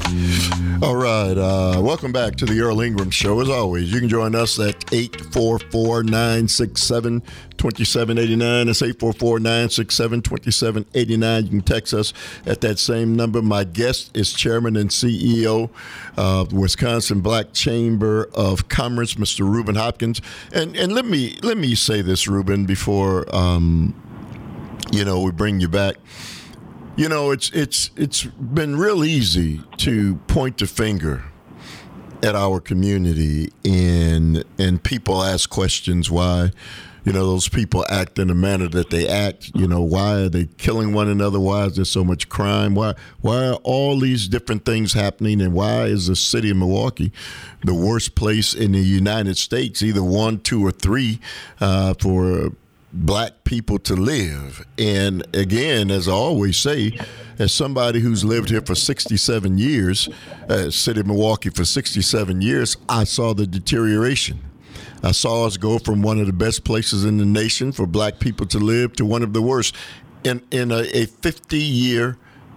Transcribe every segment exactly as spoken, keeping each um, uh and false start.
All right. Uh, welcome back to the Earl Ingram Show. As always, you can join us at eight four four, nine six seven, two seven eight nine. That's eight four four, nine six seven, two seven eight nine. You can text us at that same number. My guest is Chairman and C E O of Wisconsin Black Chamber of Commerce, Mister Reuben Hopkins. And and let me let me say this, Reuben, before um, you know we bring you back. You know, it's it's it's been real easy to point the finger at our community, and and people ask questions why, you know, those people act in the manner that they act. You know, why are they killing one another? Why is there so much crime? Why why are all these different things happening? And why is the city of Milwaukee the worst place in the United States, either one, two, or three, uh, for Black people to live? And again, as I always say, as somebody who's lived here for sixty-seven years, uh, city of Milwaukee for sixty-seven years, I saw the deterioration. I saw us go from one of the best places in the nation for Black people to live to one of the worst. In in a, a fifty-year,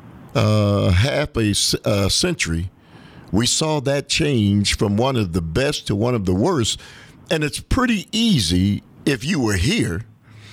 uh, half a uh, century, we saw that change from one of the best to one of the worst. And it's pretty easy, if you were here,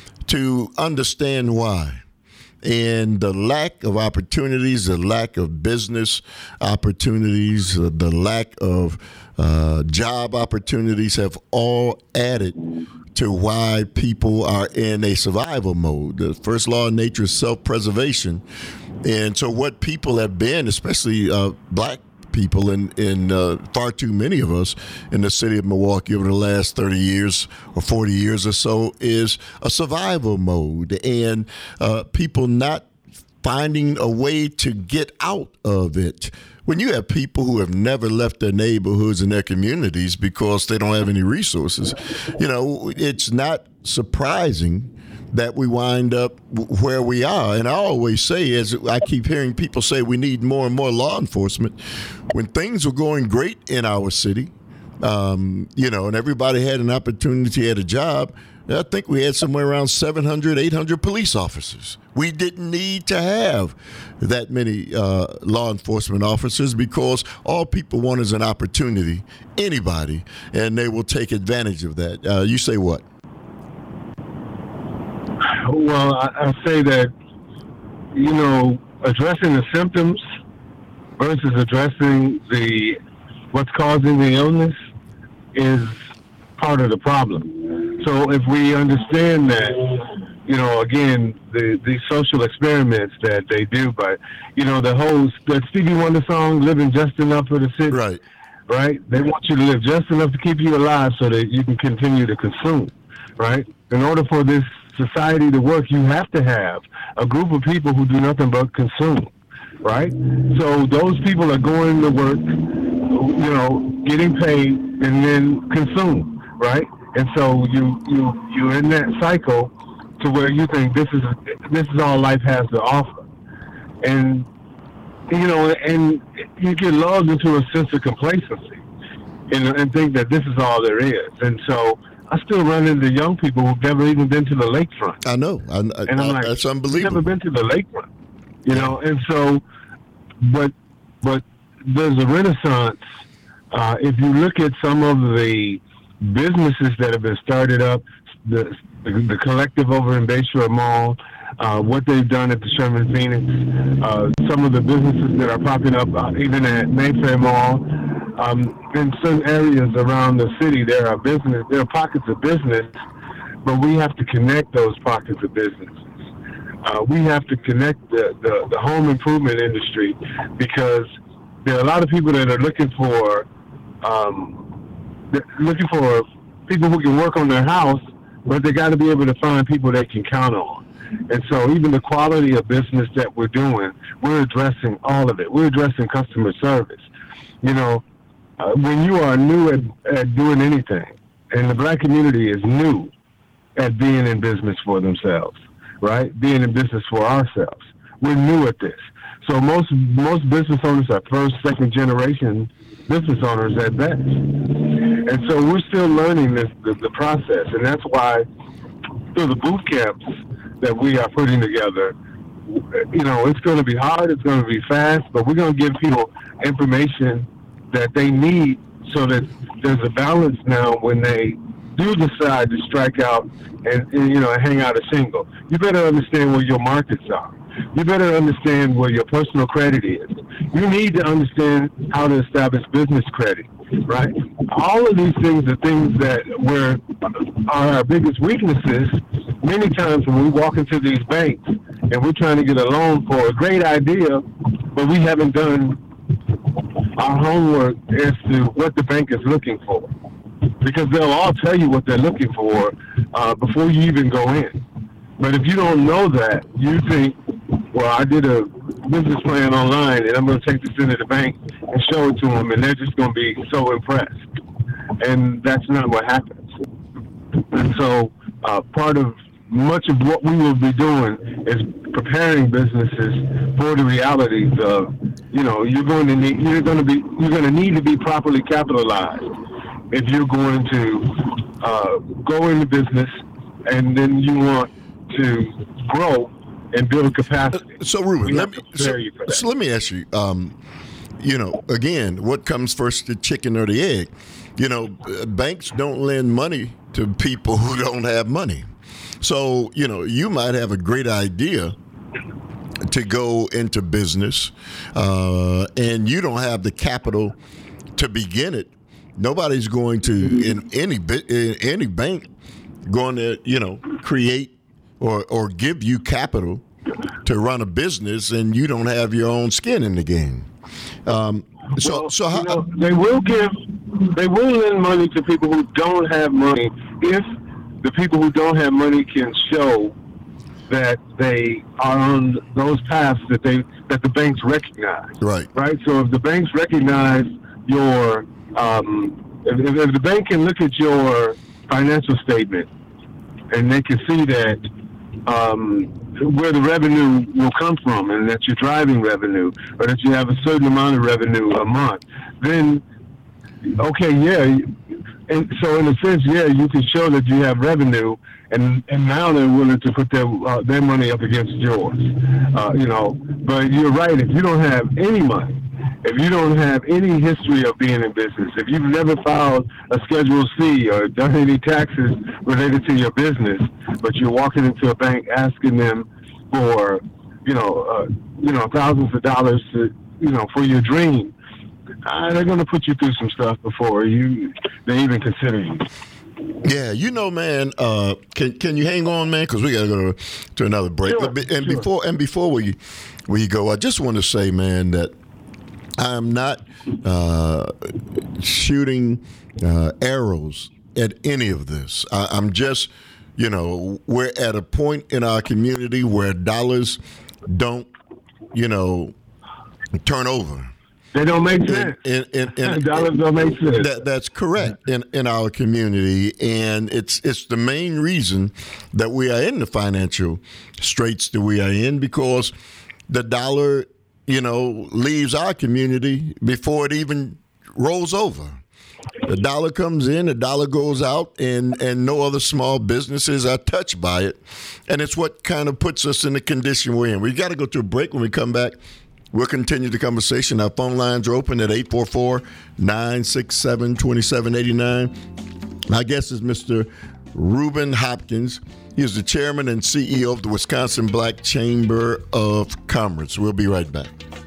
to understand why. And the lack of opportunities, the lack of business opportunities, uh, the lack of uh, job opportunities have all added to why people are in a survival mode. The first law of nature is self-preservation. And so what people have been, especially uh, Black people and in, in uh, far too many of us in the city of Milwaukee over the last thirty years or forty years or so, is a survival mode, and uh, people not finding a way to get out of it. When you have people who have never left their neighborhoods and their communities because they don't have any resources, you know, it's not surprising that we wind up where we are. And I always say, as I keep hearing people say, we need more and more law enforcement. When things were going great in our city, um, you know, and everybody had an opportunity at a job, I think we had somewhere around seven hundred, eight hundred police officers. We didn't need to have that many uh, law enforcement officers because all people want is an opportunity, anybody, and they will take advantage of that. Uh, you say what? Well, I, I say that, you know, addressing the symptoms versus addressing the what's causing the illness is part of the problem. So if we understand that, you know, again, the, the social experiments that they do, but, you know, the whole, that Stevie Wonder song, Living Just Enough for the City, right? Right? They want you to live just enough to keep you alive so that you can continue to consume, right? In order for this society to work, you have to have a group of people who do nothing but consume, right? So those people are going to work, you know, getting paid and then consume, right? And so you you you're in that cycle to where you think this is this is all life has to offer, and you know, and you get lulled into a sense of complacency, and, and think that this is all there is, and so. I still run into young people who've never even been to the lakefront. I know. I, I, and I'm like, that's unbelievable. Never been to the lakefront, you know. And so, but but there's a renaissance. Uh, if you look at some of the businesses that have been started up, the the, the collective over in Bayshore Mall, uh, what they've done at the Sherman Phoenix, uh, some of the businesses that are popping up uh, even at Mayfair Mall. Um, in some areas around the city, there are business, there are pockets of business, but we have to connect those pockets of businesses. Uh, we have to connect the, the, the home improvement industry because there are a lot of people that are looking for um, looking for people who can work on their house, but they got to be able to find people they can count on. And so even the quality of business that we're doing, we're addressing all of it. We're addressing customer service. You know, Uh, when you are new at, at doing anything, and the Black community is new at being in business for themselves, right? Being in business for ourselves. We're new at this. So most most business owners are first, second generation business owners at best. And so we're still learning this the, the process. And that's why through the boot camps that we are putting together, you know, it's going to be hard, it's going to be fast, but we're going to give people information that they need so that there's a balance now when they do decide to strike out and, and, you know, hang out a single. You better understand where your markets are. You better understand where your personal credit is. You need to understand how to establish business credit, right? All of these things are things that were are our biggest weaknesses. Many times when we walk into these banks and we're trying to get a loan for a great idea, but we haven't done our homework as to what the bank is looking for. Because they'll all tell you what they're looking for uh, before you even go in. But if you don't know that, you think, well, I did a business plan online and I'm going to take this into the bank and show it to them, and they're just going to be so impressed. And that's not what happens. And so uh, part of much of what we will be doing is preparing businesses for the realities of, you know, you're going to need, you're going to be, you're going to need to be properly capitalized if you're going to uh, go into business and then you want to grow and build capacity. Uh, so, Ruben, let me, so, you for that. so let me ask you, um, you know, again, what comes first, the chicken or the egg? You know, banks don't lend money to people who don't have money. So, you know, you might have a great idea to go into business uh, and you don't have the capital to begin it. Nobody's going to, in any in any bank, going to, you know, create or, or give you capital to run a business, and you don't have your own skin in the game. Um, so, well, so how, you know, they will give, they will lend money to people who don't have money if the people who don't have money can show that they are on those paths that they that the banks recognize. Right. Right. So if the banks recognize your Um, if, if the bank can look at your financial statement and they can see that um, where the revenue will come from and that you're driving revenue or that you have a certain amount of revenue a month, then, okay, yeah. And so in a sense, yeah, you can show that you have revenue, and, and now they're willing to put their uh, their money up against yours. Uh, you know, but you're right. If you don't have any money, if you don't have any history of being in business, if you've never filed a Schedule C or done any taxes related to your business, but you're walking into a bank asking them for, you know, uh, you know, thousands of dollars to, you know, for your dream, uh, they're going to put you through some stuff before you they even consider you. Yeah, you know, man. Uh, can can you hang on, man? Because we got to go to another break. Sure, and sure. before and before we we go, I just want to say, man, that I'm not uh, shooting uh, arrows at any of this. I, I'm just, you know, we're at a point in our community where dollars don't, you know, turn over. They don't make sense. And, and, and, and, dollars don't make sense. That, that's correct in, in our community, and it's it's the main reason that we are in the financial straits that we are in, because the dollar, you know, leaves our community before it even rolls over. The dollar comes in, the dollar goes out, and, and no other small businesses are touched by it. And it's what kind of puts us in the condition we're in. We got to go to a break. When we come back, we'll continue the conversation. Our phone lines are open at eight four four, nine six seven, two seven eight nine. My guest is Mister Ruben Hopkins. He is the chairman and C E O of the Wisconsin Black Chamber of Commerce. We'll be right back.